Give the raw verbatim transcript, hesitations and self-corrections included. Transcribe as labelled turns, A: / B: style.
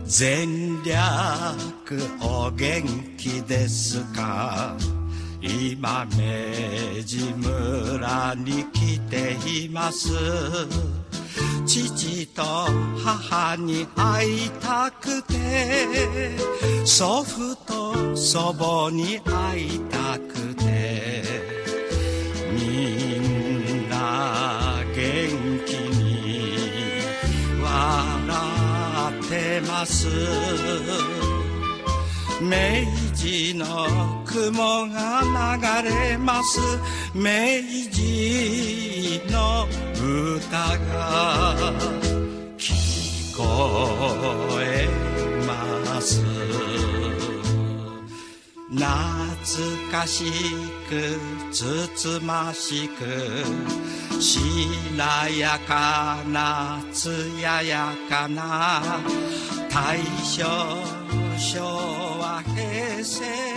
A: 全略お元気ですか。今明治村に来ています。父と母に会いたくて、祖父と祖母に会いたくて、みんな元気に笑ってます。明治の雲が流れます。明治の歌が聞こえます。懐かしくつつましく、しなやかな艶やかな大正昭和平成